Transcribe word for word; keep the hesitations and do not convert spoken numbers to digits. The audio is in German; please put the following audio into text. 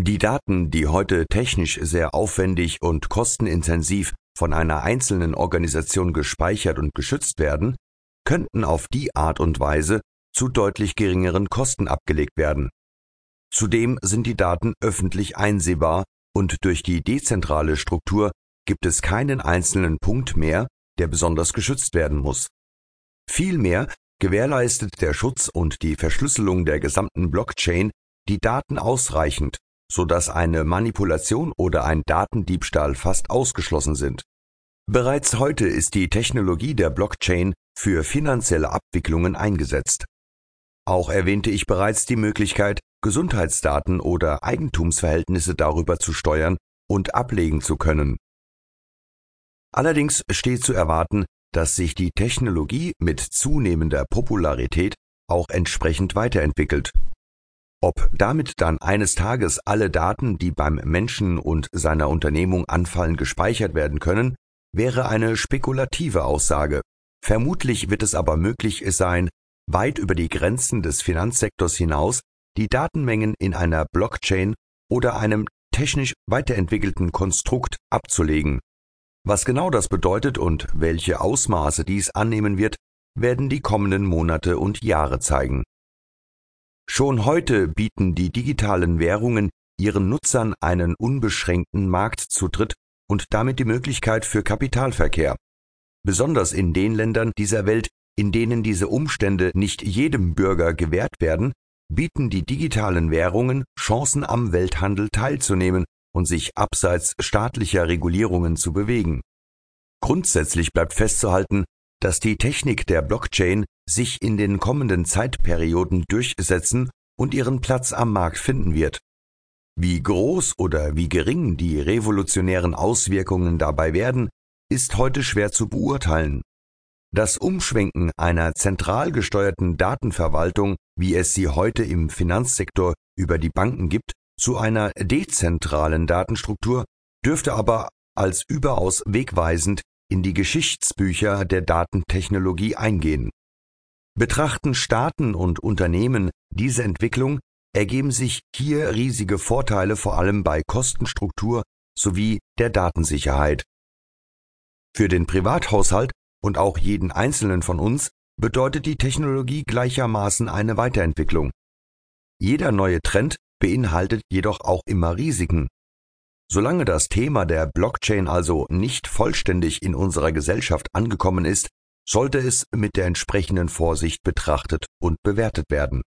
Die Daten, die heute technisch sehr aufwendig und kostenintensiv von einer einzelnen Organisation gespeichert und geschützt werden, könnten auf die Art und Weise zu deutlich geringeren Kosten abgelegt werden. Zudem sind die Daten öffentlich einsehbar und durch die dezentrale Struktur gibt es keinen einzelnen Punkt mehr, der besonders geschützt werden muss. Vielmehr gewährleistet der Schutz und die Verschlüsselung der gesamten Blockchain die Daten ausreichend, sodass eine Manipulation oder ein Datendiebstahl fast ausgeschlossen sind. Bereits heute ist die Technologie der Blockchain für finanzielle Abwicklungen eingesetzt. Auch erwähnte ich bereits die Möglichkeit, Gesundheitsdaten oder Eigentumsverhältnisse darüber zu steuern und ablegen zu können. Allerdings steht zu erwarten, dass sich die Technologie mit zunehmender Popularität auch entsprechend weiterentwickelt. Ob damit dann eines Tages alle Daten, die beim Menschen und seiner Unternehmung anfallen, gespeichert werden können, wäre eine spekulative Aussage. Vermutlich wird es aber möglich sein, weit über die Grenzen des Finanzsektors hinaus die Datenmengen in einer Blockchain oder einem technisch weiterentwickelten Konstrukt abzulegen. Was genau das bedeutet und welche Ausmaße dies annehmen wird, werden die kommenden Monate und Jahre zeigen. Schon heute bieten die digitalen Währungen ihren Nutzern einen unbeschränkten Marktzutritt und damit die Möglichkeit für Kapitalverkehr. Besonders in den Ländern dieser Welt, in denen diese Umstände nicht jedem Bürger gewährt werden, bieten die digitalen Währungen Chancen, am Welthandel teilzunehmen und sich abseits staatlicher Regulierungen zu bewegen. Grundsätzlich bleibt festzuhalten, dass die Technik der Blockchain sich in den kommenden Zeitperioden durchsetzen und ihren Platz am Markt finden wird. Wie groß oder wie gering die revolutionären Auswirkungen dabei werden, ist heute schwer zu beurteilen. Das Umschwenken einer zentral gesteuerten Datenverwaltung, wie es sie heute im Finanzsektor über die Banken gibt, zu einer dezentralen Datenstruktur, dürfte aber als überaus wegweisend in die Geschichtsbücher der Datentechnologie eingehen. Betrachten Staaten und Unternehmen diese Entwicklung, ergeben sich hier riesige Vorteile vor allem bei Kostenstruktur sowie der Datensicherheit. Für den Privathaushalt und auch jeden Einzelnen von uns bedeutet die Technologie gleichermaßen eine Weiterentwicklung. Jeder neue Trend beinhaltet jedoch auch immer Risiken. Solange das Thema der Blockchain also nicht vollständig in unserer Gesellschaft angekommen ist, sollte es mit der entsprechenden Vorsicht betrachtet und bewertet werden.